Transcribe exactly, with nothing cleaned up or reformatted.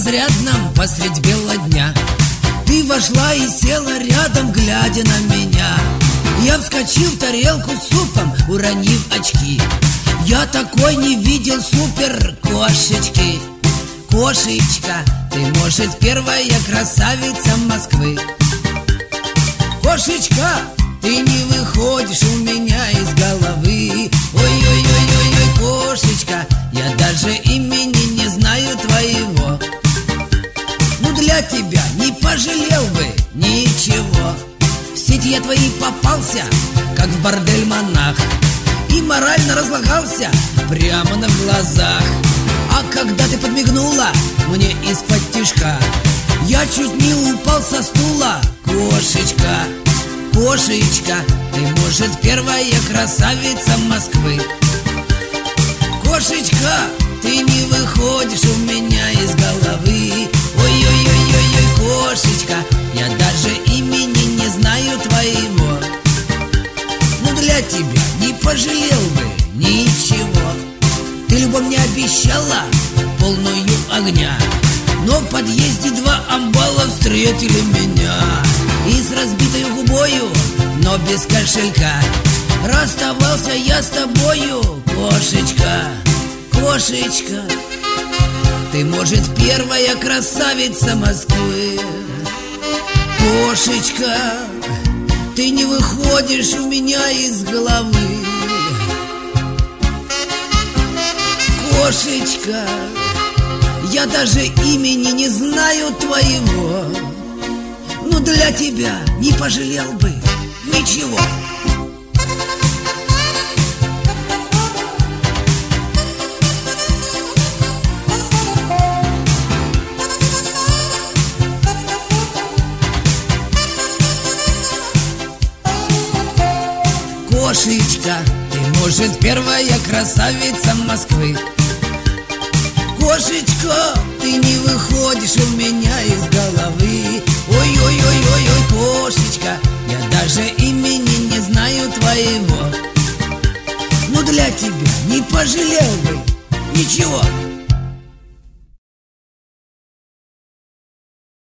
разрядном посредь бела дня. Ты вошла и села рядом, глядя на меня. Я вскочил в тарелку с супом, уронив очки. Я такой не видел супер кошечки. Кошечка, ты, может, первая красавица Москвы. Кошечка, ты не выходишь у меня из головы. Ой-ой-ой-ой-ой, кошечка, я даже имени не знаю твоего. Ну для тебя не пожалел бы ничего. В сети я твои попался, как в бордель монах, и морально разлагался прямо на глазах. А когда ты подмигнула мне из-под тишка, я чуть не упал со стула. Кошечка, кошечка, ты, может, первая красавица Москвы. Кошечка, ты не выходишь у меня из головы. Ой-ой-ой-ой-ой, кошечка, я даже имени не знаю твоего. Ну для тебя не пожалел бы ничего. Ты любовь мне обещала, полную огня, но в подъезде два амбала встретили меня. И с разбитой губою, но без кошелька, расставался я с тобою. Кошечка, кошечка, ты, может, первая красавица Москвы. Кошечка, ты не выходишь у меня из головы. Кошечка, я даже имени не знаю твоего. Ну для тебя не пожалел бы ничего. Кошечка, ты, может, первая красавица Москвы. Кошечка, ты не выходишь у меня из головы. Ой-ой-ой-ой-ой, кошечка, я даже имени не знаю твоего. Ну для тебя не пожалел бы ничего.